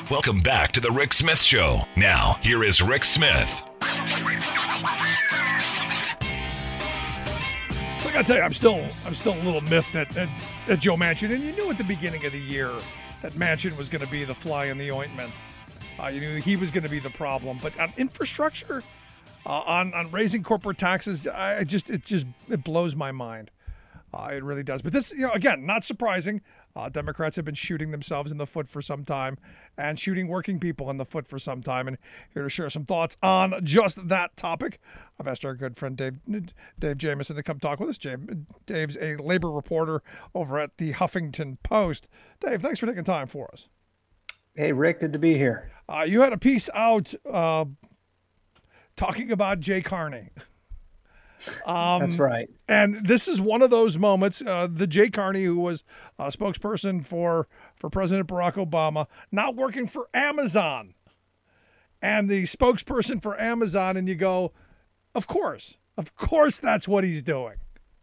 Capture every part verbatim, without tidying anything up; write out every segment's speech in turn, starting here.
Welcome back to the Rick Smith Show. Now, here is Rick Smith. I gotta tell you, I'm still, I'm still a little miffed at, at, at Joe Manchin. And you knew at the beginning of the year that Manchin was going to be the fly in the ointment. Uh, you knew he was going to be the problem. But on infrastructure, uh, on on raising corporate taxes, I just it just it blows my mind. Uh, it really does. But this, you know, again, not surprising. Uh, Democrats have been shooting themselves in the foot for some time and shooting working people in the foot for some time. And here to share some thoughts on just that topic, I've asked our good friend Dave Dave Jamieson to come talk with us. Dave, Dave's a labor reporter over at the Huffington Post. Dave, thanks for taking time for us. Hey, Rick, good to be here. Uh, you had a piece out uh, talking about Jay Carney. Um, That's right. And this is one of those moments, uh, the Jay Carney, who was a spokesperson for, for President Barack Obama, not working for Amazon. And the spokesperson for Amazon, and you go, of course, of course that's what he's doing.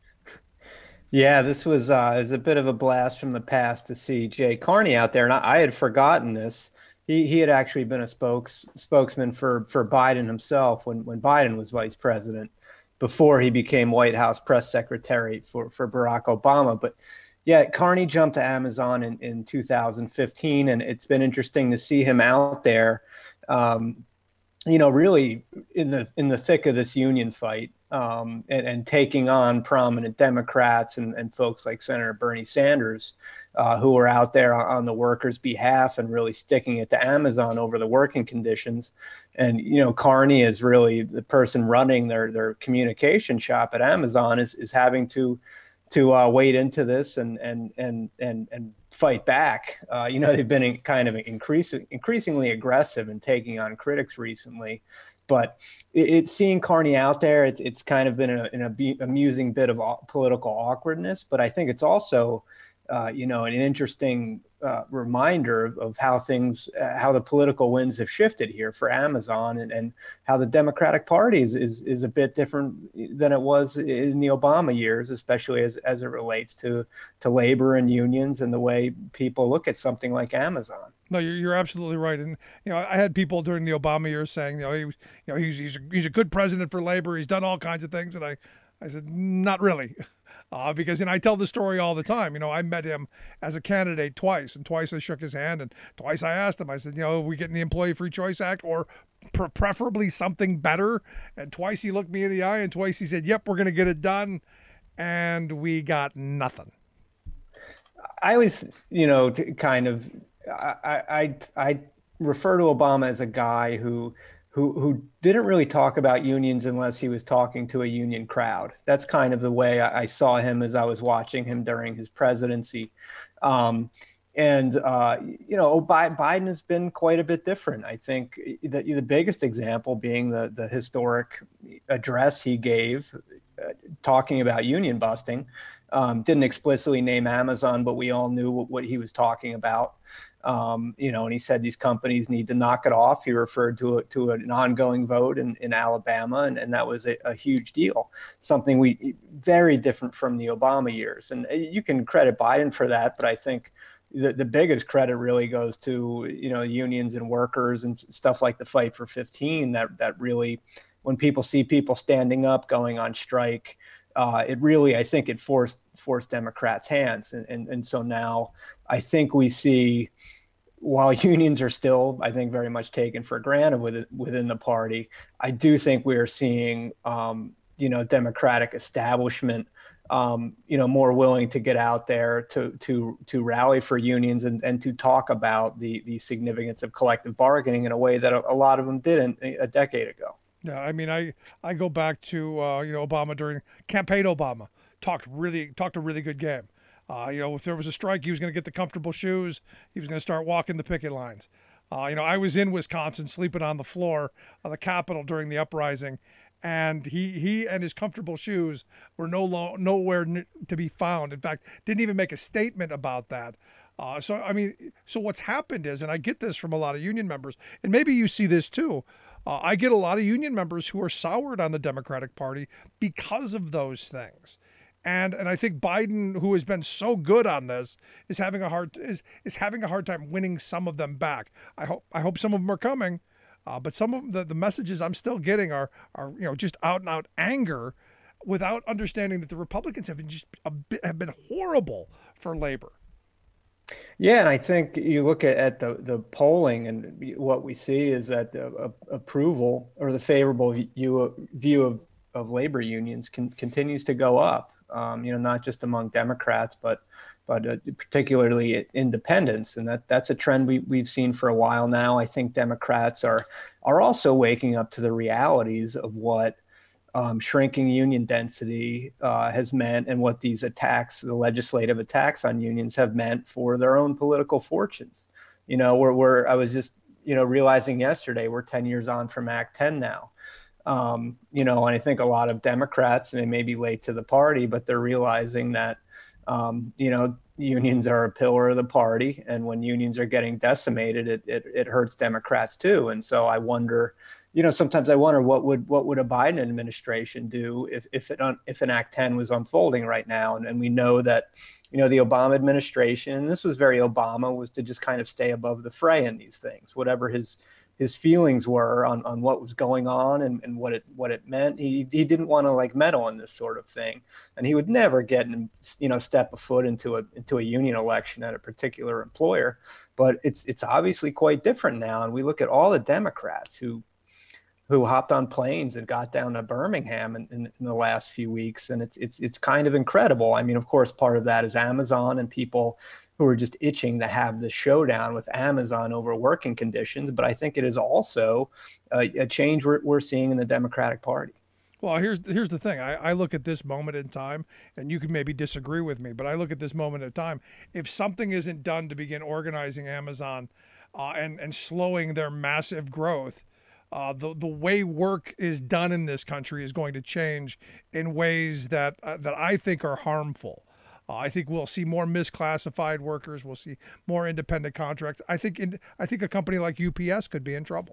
Yeah, this was, uh, was a bit of a blast from the past to see Jay Carney out there. And I, I had forgotten this. He, he had actually been a spokes, spokesman for, for Biden himself when, when Biden was vice president, before he became White House press secretary for, for Barack Obama. But yeah, Carney jumped to Amazon in, in two thousand fifteen, and it's been interesting to see him out there, um, you know, really in the in the thick of this union fight, um, and, and taking on prominent Democrats and, and folks like Senator Bernie Sanders, uh, who are out there on the workers' behalf and really sticking it to Amazon over the working conditions. And, you know, Carney is really the person running their, their communication shop at Amazon is, is having to to uh, wade into this and and and and and fight back. Uh, you know, they've been in kind of increasing increasingly aggressive in taking on critics recently. But it, it's seeing Carney out there, it, it's kind of been a, an ab- amusing bit of au- political awkwardness. But I think it's also, uh, you know, an interesting uh, reminder of, of how things, uh, how the political winds have shifted here for Amazon, and, and how the Democratic Party is, is is a bit different than it was in the Obama years, especially as, as it relates to to labor and unions and the way people look at something like Amazon. No, you're you're absolutely right. And you know, I had people during the Obama years saying, you know, he was, you know, he's he's a, he's a good president for labor. He's done all kinds of things, and I, I said, not really, uh, because and I tell the story all the time. You know, I met him as a candidate twice, and twice I shook his hand, and twice I asked him. I said, you know, are we getting the Employee Free Choice Act, or pre- preferably something better? And twice he looked me in the eye, and twice he said, yep, we're going to get it done, and we got nothing. I always, you know, to kind of. I, I I refer to Obama as a guy who who who didn't really talk about unions unless he was talking to a union crowd. That's kind of the way I, I saw him as I was watching him during his presidency. Um, and, uh, you know, Biden has been quite a bit different. I think the, the biggest example being the, the historic address he gave uh, talking about union busting. Um, didn't explicitly name Amazon, but we all knew what, what he was talking about. Um, you know, and he said these companies need to knock it off. He referred to a, to an ongoing vote in, in Alabama, and, and that was a, a huge deal. Something we very different from the Obama years. And you can credit Biden for that, but I think the, the biggest credit really goes to, you know, unions and workers and stuff like the Fight for fifteen. That that really, when people see people standing up, going on strike, uh, it really, I think, it forced forced Democrats' hands, and and and so now I think we see, while unions are still, I think, very much taken for granted within within the party, I do think we are seeing, um, you know, Democratic establishment, um, you know, more willing to get out there to to to rally for unions and, and to talk about the the significance of collective bargaining in a way that a, a lot of them didn't a decade ago. Yeah, I mean, I I go back to uh, you know, Obama during campaign. Obama talked really talked a really good game. Uh, you know, if there was a strike, he was going to get the comfortable shoes. He was going to start walking the picket lines. Uh, you know, I was in Wisconsin sleeping on the floor of the Capitol during the uprising, and he he and his comfortable shoes were no lo- nowhere n- to be found. In fact, didn't even make a statement about that. Uh, so, I mean, so what's happened is, and I get this from a lot of union members, and maybe you see this too, uh, I get a lot of union members who are soured on the Democratic Party because of those things. And and I think Biden, who has been so good on this, is having a hard is is having a hard time winning some of them back. I hope I hope some of them are coming, uh, but some of the, the messages I'm still getting are are you know just out and out anger, without understanding that the Republicans have been just a bit, have been horrible for labor. Yeah, and I think you look at, at the, the polling, and what we see is that the uh, approval or the favorable view, view of, of labor unions can, continues to go up, um, you know, not just among Democrats, but but uh, particularly independents. And that, that's a trend we, we've seen for a while now. I think Democrats are are also waking up to the realities of what Um, shrinking union density uh, has meant, and what these attacks, the legislative attacks on unions, have meant for their own political fortunes. You know, we're, we're I was just, you know, realizing yesterday we're ten years on from Act ten now. Um, you know, and I think a lot of Democrats, and they may be late to the party, but they're realizing that, um, you know, unions are a pillar of the party. And when unions are getting decimated, it, it, it hurts Democrats too. And so I wonder, you know, sometimes I wonder what would what would a Biden administration do if if it if an Act ten was unfolding right now, and, and we know that, you know, the Obama administration, and this was very Obama, was to just kind of stay above the fray in these things, whatever his his feelings were on, on what was going on and, and what it what it meant. He he didn't want to like meddle in this sort of thing, and he would never get in, you know step a foot into a into a union election at a particular employer. But it's it's obviously quite different now, and we look at all the Democrats who. who hopped on planes and got down to Birmingham in, in, in the last few weeks. And it's, it's, it's kind of incredible. I mean, of course, part of that is Amazon and people who are just itching to have the showdown with Amazon over working conditions. But I think it is also a, a change we're, we're seeing in the Democratic Party. Well, here's here's the thing. I, I look at this moment in time, and you can maybe disagree with me, but I look at this moment in time. If something isn't done to begin organizing Amazon uh, and, and slowing their massive growth, Uh, the the way work is done in this country is going to change in ways that uh, that I think are harmful. Uh, I think we'll see more misclassified workers. We'll see more independent contracts. I think in, I think a company like U P S could be in trouble.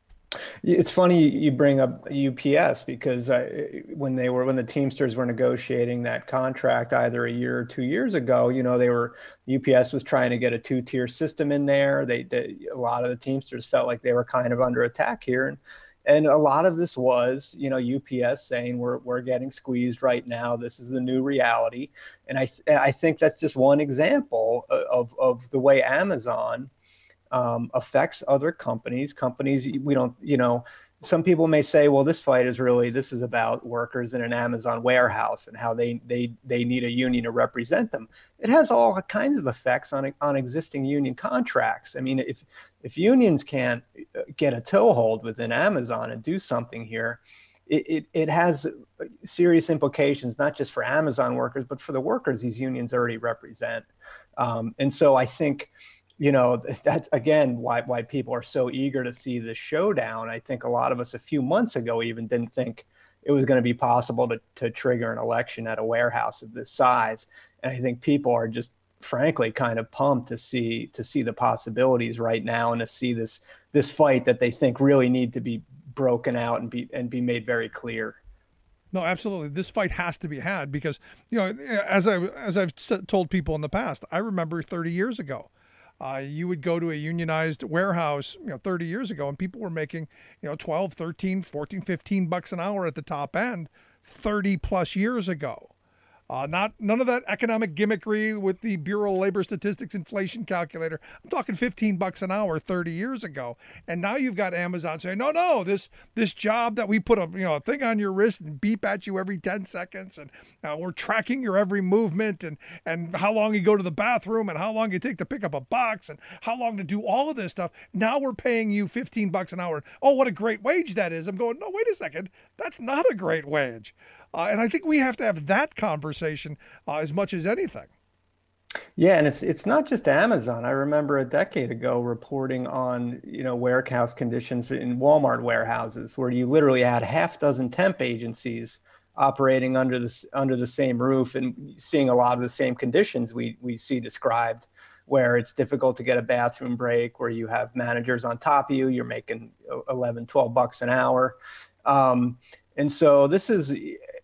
It's funny you bring up U P S, because uh, when they were when the Teamsters were negotiating that contract either a year or two years ago, you know, they were U P S was trying to get a two-tier system in there. They, they a lot of the Teamsters felt like they were kind of under attack here, and and a lot of this was, you know, U P S saying we're we're getting squeezed right now. This is the new reality, and I I think that's just one example of of the way Amazon Um, affects other companies. Companies we don't, you know, some people may say, well, this fight is really, this is about workers in an Amazon warehouse and how they they they need a union to represent them. It has all kinds of effects on on existing union contracts. I mean, if if unions can't get a toehold within Amazon and do something here, it, it, it has serious implications, not just for Amazon workers, but for the workers these unions already represent. Um, and so I think, you know, that's again why why people are so eager to see the showdown. I think a lot of us a few months ago even didn't think it was going to be possible to to trigger an election at a warehouse of this size. And I think people are just frankly kind of pumped to see to see the possibilities right now, and to see this this fight that they think really need to be broken out and be and be made very clear. No, absolutely. This fight has to be had because, you know, as I as I've told people in the past, I remember thirty years ago. Uh, you would go to a unionized warehouse, you know, thirty years ago, and people were making, you know, twelve, thirteen, fourteen, fifteen bucks an hour at the top end thirty plus years ago. Uh, not none of that economic gimmickry with the Bureau of Labor Statistics inflation calculator. I'm talking fifteen bucks an hour thirty years ago. And now you've got Amazon saying, no, no, this this job that we put a you know a thing on your wrist and beep at you every ten seconds, and uh, we're tracking your every movement, and and how long you go to the bathroom, and how long you take to pick up a box, and how long to do all of this stuff. Now we're paying you fifteen bucks an hour. Oh, what a great wage that is. I'm going, no, wait a second. That's not a great wage. Uh, and I think we have to have that conversation uh, as much as anything. Yeah, and it's it's not just Amazon. I remember a decade ago reporting on, you know, warehouse conditions in Walmart warehouses, where you literally had half dozen temp agencies operating under this under the same roof, and seeing a lot of the same conditions we we see described, where it's difficult to get a bathroom break, where you have managers on top of you, you're making eleven, twelve bucks an hour. Um, and so this is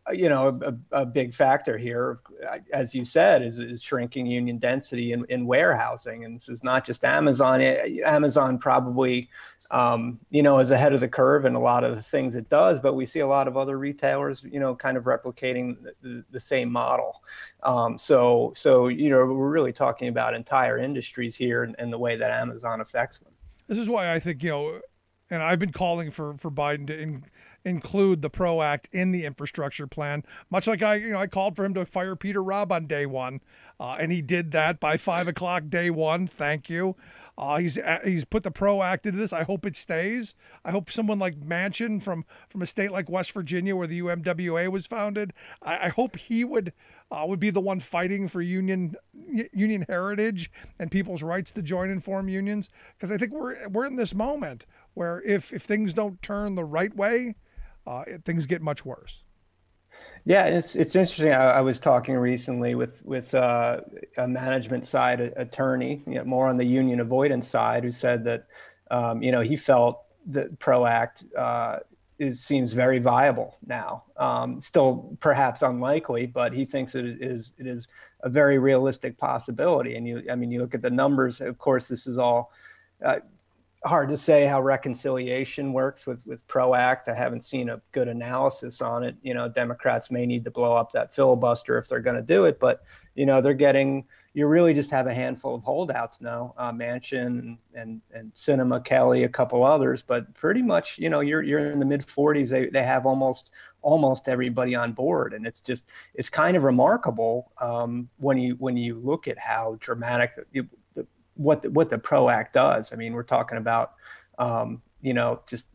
you know, a, a big factor here, as you said, is, is shrinking union density in, in warehousing. And this is not just Amazon. Amazon probably, um, you know, is ahead of the curve in a lot of the things it does, but we see a lot of other retailers, you know, kind of replicating the, the same model. Um, so, so, you know, we're really talking about entire industries here and, and the way that Amazon affects them. This is why I think, you know, and I've been calling for, for Biden to in, include the PRO Act in the infrastructure plan, much like I, you know, I called for him to fire Peter Robb on day one, uh, and he did that by five o'clock day one. Thank you. Uh, he's he's put the PRO Act into this. I hope it stays. I hope someone like Manchin from from a state like West Virginia, where the U M W A was founded, I, I hope he would uh, would be the one fighting for union union heritage and people's rights to join and form unions. Because I think we're we're in this moment where if if things don't turn the right way, uh, it, things get much worse. Yeah, it's it's interesting. I, I was talking recently with with uh, a management side attorney, you know, more on the union avoidance side, who said that um, you know he felt that PRO Act uh, is seems very viable now. Um, still, perhaps unlikely, but he thinks that it is it is a very realistic possibility. And you, I mean, you look at the numbers. Of course, this is all. Uh, Hard to say how reconciliation works with with PRO Act. I haven't seen a good analysis on it. You know, Democrats may need to blow up that filibuster if they're going to do it, but you know, they're getting. You really just have a handful of holdouts now, uh, Manchin and and Sinema, Kelly, a couple others, but pretty much, you know, you're you're in the mid forties. They they have almost almost everybody on board, and it's just it's kind of remarkable um, when you when you look at how dramatic the, the what the, what the PRO Act does. I mean, we're talking about, um, you know, just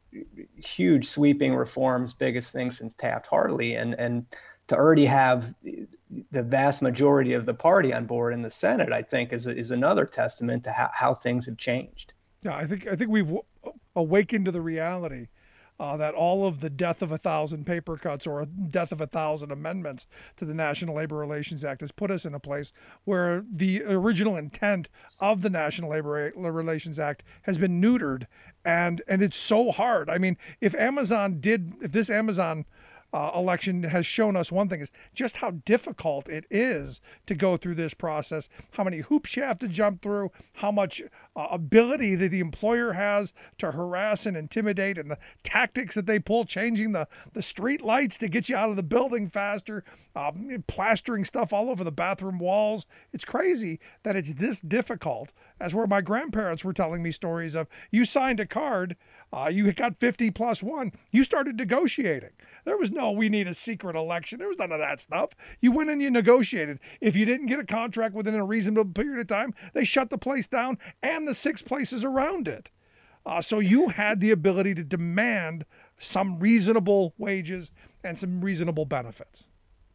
huge sweeping reforms, biggest thing since Taft-Hartley, and and to already have the vast majority of the party on board in the Senate, I think is is another testament to how, how things have changed. Yeah, I think I think we've awakened to the reality Uh, that all of the death of a thousand paper cuts or death of a thousand amendments to the National Labor Relations Act has put us in a place where the original intent of the National Labor Relations Act has been neutered, and and it's so hard. I mean, if Amazon did, if this Amazon Uh, election has shown us one thing, is just how difficult it is to go through this process, how many hoops you have to jump through, how much uh, ability that the employer has to harass and intimidate, and the tactics that they pull, changing the, the street lights to get you out of the building faster, um, plastering stuff all over the bathroom walls. It's crazy that it's this difficult, as where my grandparents were telling me stories of, you signed a card, uh, you got fifty plus one, you started negotiating. There was no, we need a secret election. There was none of that stuff. You went and you negotiated. If you didn't get a contract within a reasonable period of time, they shut the place down and the six places around it. Uh, so you had the ability to demand some reasonable wages and some reasonable benefits.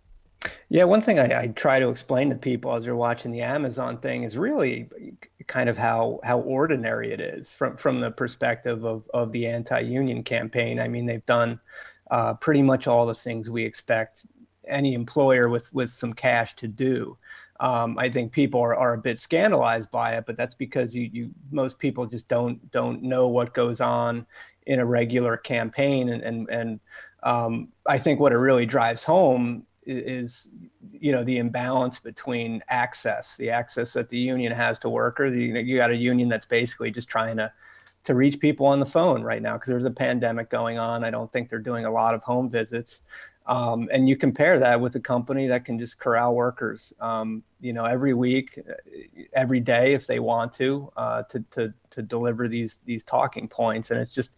Yeah, one thing I, I try to explain to people as they're watching the Amazon thing is really kind of how how ordinary it is from from the perspective of of the anti-union campaign. I mean, they've done uh, pretty much all the things we expect any employer with with some cash to do. Um, I think people are, are a bit scandalized by it, but that's because you you most people just don't don't know what goes on in a regular campaign, and and and um, I think what it really drives home is, you know, the imbalance between access, the access that the union has to workers. You know, you got a union that's basically just trying to to reach people on the phone right now because there's a pandemic going on. I don't think they're doing a lot of home visits. Um, and you compare that with a company that can just corral workers, um, you know, every week, every day if they want to, uh, to to to deliver these these talking points. And it's just,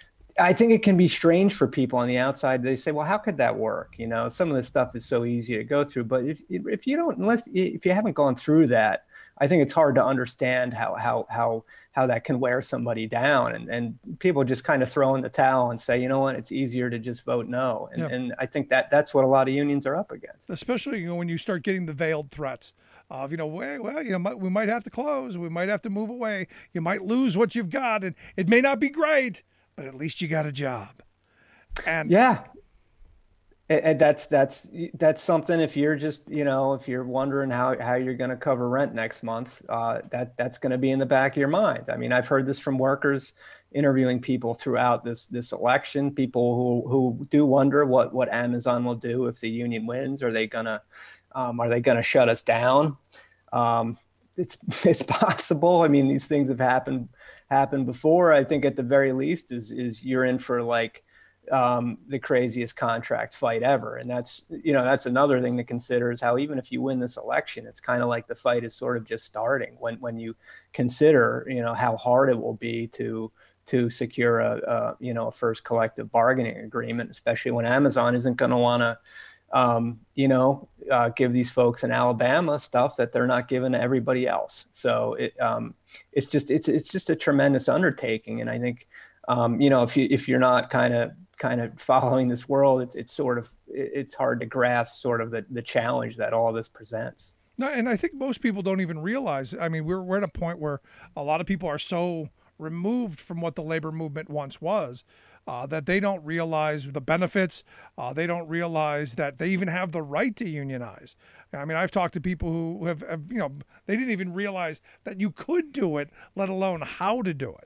I think it can be strange for people on the outside. They say, well, how could that work? You know, some of this stuff is so easy to go through. But if if you don't, unless if you haven't gone through that, I think it's hard to understand how how how how that can wear somebody down. And and people just kind of throw in the towel and say, you know what, it's easier to just vote no. And yeah. and I think that that's what a lot of unions are up against. Especially, you know, when you start getting the veiled threats of, you know, well, well you know, we might have to close, we might have to move away, you might lose what you've got, and it may not be great, but at least you got a job. And yeah. And that's that's that's something. If you're just, you know, if you're wondering how, how you're going to cover rent next month, uh, that that's going to be in the back of your mind. I mean, I've heard this from workers interviewing people throughout this this election. People who who do wonder what what Amazon will do if the union wins. Are they gonna um, are they going to shut us down? Um, it's it's possible. I mean, these things have happened happened before. I think at the very least is is you're in for like um, the craziest contract fight ever. And that's, you know, that's another thing to consider is how even if you win this election, it's kind of like the fight is sort of just starting when, when you consider, you know, how hard it will be to to secure a, a you know, a first collective bargaining agreement, especially when Amazon isn't going to want to, um, you know, uh, give these folks in Alabama stuff that they're not giving to everybody else. So it, um, it's just it's it's just a tremendous undertaking. And I think, um, you know, if you if you're not kind of kind of following this world, it's it's sort of it's hard to grasp sort of the, the challenge that all this presents. No, and I think most people don't even realize. I mean, we're we're at a point where a lot of people are so removed from what the labor movement once was uh, that they don't realize the benefits. Uh, they don't realize that they even have the right to unionize. I mean, I've talked to people who have, have you know, they didn't even realize that you could do it, let alone how to do it.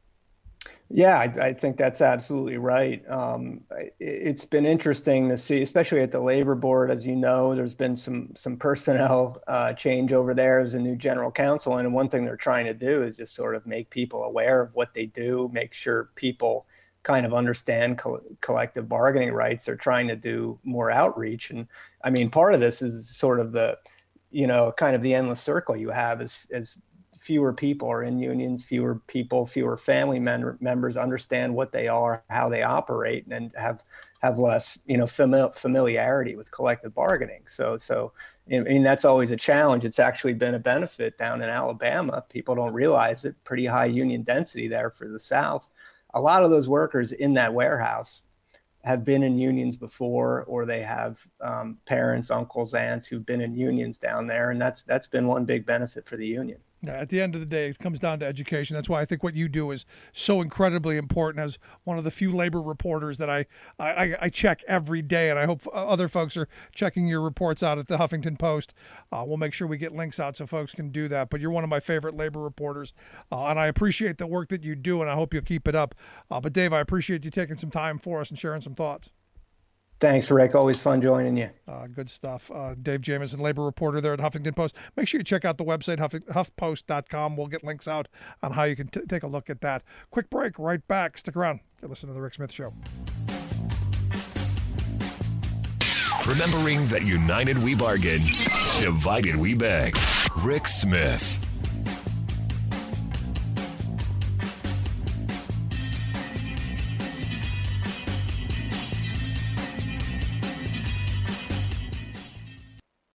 Yeah, I, I think that's absolutely right. Um, it, it's been interesting to see, especially at the labor board. As you know, there's been some some personnel uh, change over there as a new general counsel, and one thing they're trying to do is just sort of make people aware of what they do, make sure people kind of understand co- collective bargaining rights. They're trying to do more outreach, and I mean, part of this is sort of the, you know, kind of the endless circle you have as as fewer people are in unions, fewer people, fewer family mem- members understand what they are, how they operate, and have have less, you know, fami- familiarity with collective bargaining. So, so I mean, that's always a challenge. It's actually been a benefit down in Alabama. People don't realize it. Pretty high union density there for the South. A lot of those workers in that warehouse have been in unions before, or they have um, parents, uncles, aunts who've been in unions down there, and that's that's been one big benefit for the union. At the end of the day, it comes down to education. That's why I think what you do is so incredibly important. As one of the few labor reporters that I, I, I check every day, and I hope other folks are checking your reports out at the Huffington Post. Uh, we'll make sure we get links out so folks can do that. But you're one of my favorite labor reporters, uh, and I appreciate the work that you do, and I hope you'll keep it up. Uh, but Dave, I appreciate you taking some time for us and sharing some thoughts. Thanks, Rick. Always fun joining you. Uh, good stuff. Uh, Dave Jamieson, labor reporter there at Huffington Post. Make sure you check out the website, huff, huff post dot com. We'll get links out on how you can t- take a look at that. Quick break, right back. Stick around. You're listening to The Rick Smith Show. Remembering that united we bargain, divided we beg. Rick Smith.